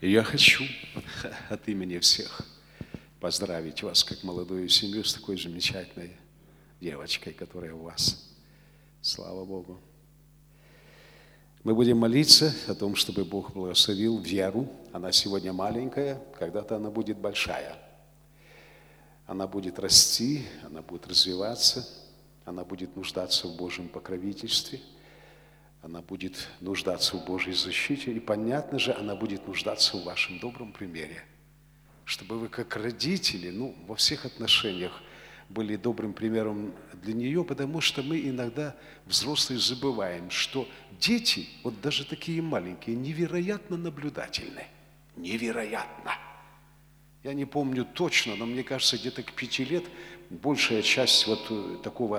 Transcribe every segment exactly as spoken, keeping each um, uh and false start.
И я хочу от имени всех поздравить вас, как молодую семью, с такой замечательной девочкой, которая у вас. Слава Богу. Мы будем молиться о том, чтобы Бог благословил веру. Она сегодня маленькая, когда-то она будет большая. Она будет расти, она будет развиваться, она будет нуждаться в Божьем покровительстве, она будет нуждаться в Божьей защите, и, понятно же, она будет нуждаться в вашем добром примере, чтобы вы, как родители, ну, во всех отношениях были добрым примером для нее, потому что мы иногда, взрослые, забываем, что дети, вот даже такие маленькие, невероятно наблюдательны. Невероятно. Я не помню точно, но мне кажется, где-то к пяти лет большая часть вот такого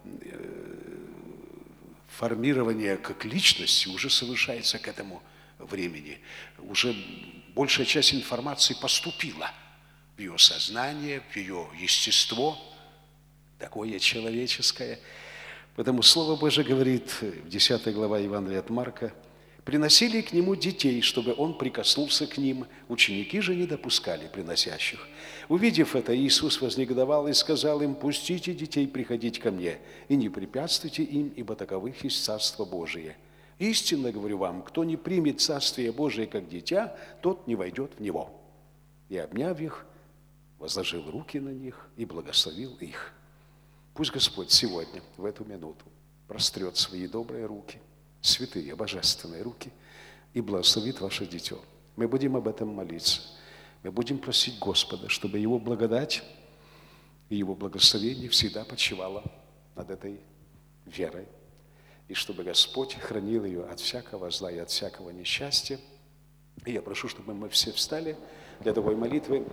формирования как личности уже совершается к этому времени. Уже большая часть информации поступила в ее сознание, в ее естество, такое человеческое. Потому Слово Божие говорит в десятой главе Евангелия от Марка: приносили к нему детей, чтобы он прикоснулся к ним. Ученики же не допускали приносящих. Увидев это, Иисус вознегодовал и сказал им: пустите детей приходить ко мне, и не препятствуйте им, ибо таковых есть Царство Божие. Истинно говорю вам, кто не примет Царствие Божие как дитя, тот не войдет в него. И, обняв их, возложил руки на них и благословил их. Пусть Господь сегодня, в эту минуту, прострет свои добрые руки, святые, божественные руки, и благословит ваше дитё. Мы будем об этом молиться. Мы будем просить Господа, чтобы Его благодать и Его благословение всегда почивало над этой верой, и чтобы Господь хранил ее от всякого зла и от всякого несчастья. И я прошу, чтобы мы все встали для такой молитвы.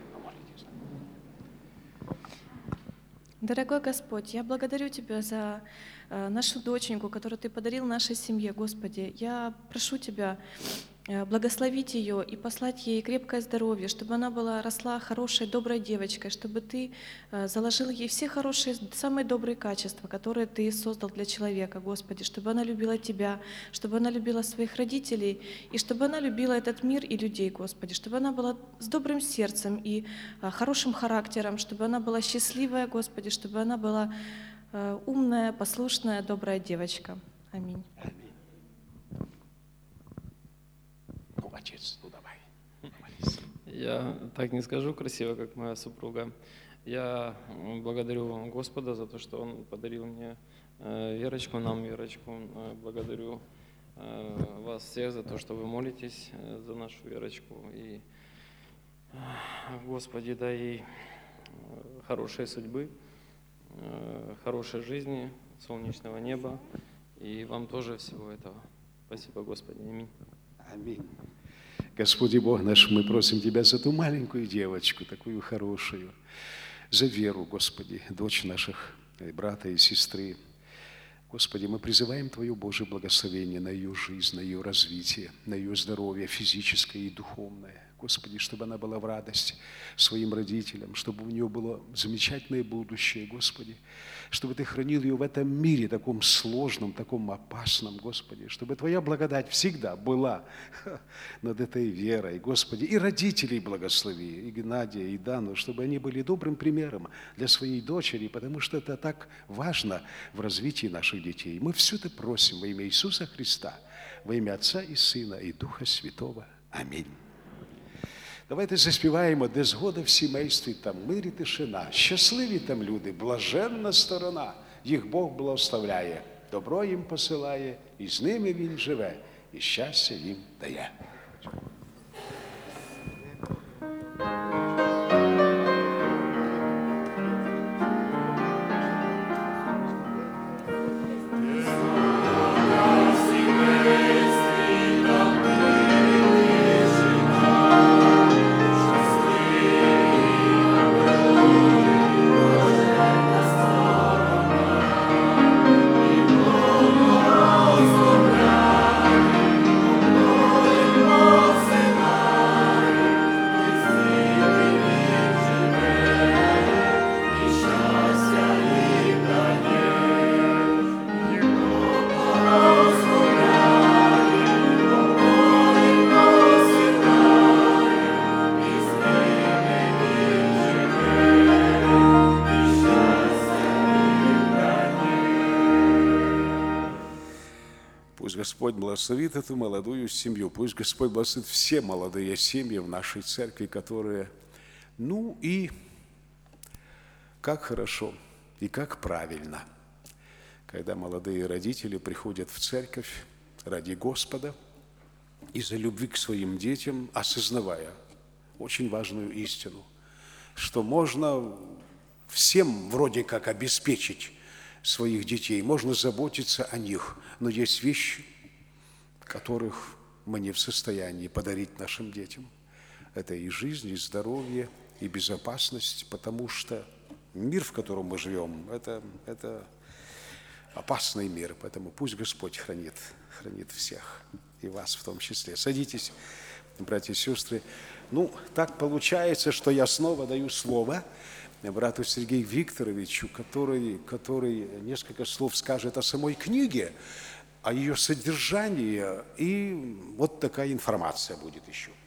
Дорогой Господь, я благодарю Тебя за э, нашу доченьку, которую Ты подарил нашей семье, Господи. Я прошу Тебя э, благословить ее и послать ей крепкое здоровье, чтобы она была, росла хорошей, доброй девочкой, чтобы Ты э, заложил ей все хорошие, самые добрые качества, которые Ты создал для человека, Господи, чтобы она любила Тебя, чтобы она любила своих родителей, и чтобы она любила этот мир и людей, Господи, чтобы она была с добрым сердцем и э, хорошим характером, чтобы она была счастливая, Господи, чтобы она была э, умная, послушная, добрая девочка. Аминь. Аминь. Ну, отец, ну давай. Я так не скажу красиво, как моя супруга. Я благодарю Господа за то, что Он подарил мне э, Верочку, нам Верочку. Э, благодарю э, вас всех за то, что вы молитесь э, за нашу Верочку. И, э, Господи, дай ей э, хорошей судьбы, хорошей жизни, солнечного неба, и вам тоже всего этого. Спасибо, Господи. Аминь. Аминь. Господи Бог наш, мы просим Тебя за ту маленькую девочку, такую хорошую, за Веру, Господи, дочь наших брата и сестры. Господи, мы призываем Твое Божие благословение на ее жизнь, на ее развитие, на ее здоровье физическое и духовное. Господи, чтобы она была в радости своим родителям, чтобы у нее было замечательное будущее, Господи, чтобы Ты хранил ее в этом мире, таком сложном, таком опасном, Господи, чтобы Твоя благодать всегда была над этой верой, Господи, и родителей благослови, и Геннадия, и Дану, чтобы они были добрым примером для своей дочери, потому что это так важно в развитии наших детей. Мы все это просим во имя Иисуса Христа, во имя Отца и Сына и Духа Святого. Аминь. Давайте заспіваємо, де згода в сімействі, там мир і тишина. Щасливі там люди, блаженна сторона. Їх Бог благословляє, добро їм посилає, і з ними Він живе, і щастя їм дає. Oh, Господь благословит эту молодую семью. Пусть Господь благословит все молодые семьи в нашей церкви, которые... Ну и как хорошо и как правильно, когда молодые родители приходят в церковь ради Господа, из-за любви к своим детям, осознавая очень важную истину, что можно всем вроде как обеспечить своих детей, можно заботиться о них, но есть вещи, которых мы не в состоянии подарить нашим детям. Это и жизнь, и здоровье, и безопасность, потому что мир, в котором мы живем, это, это опасный мир, поэтому пусть Господь хранит, хранит всех, и вас в том числе. Садитесь, братья и сестры. Ну, так получается, что я снова даю слово брату Сергею Викторовичу, который, который несколько слов скажет о самой книге, о ее содержании, и вот такая информация будет еще.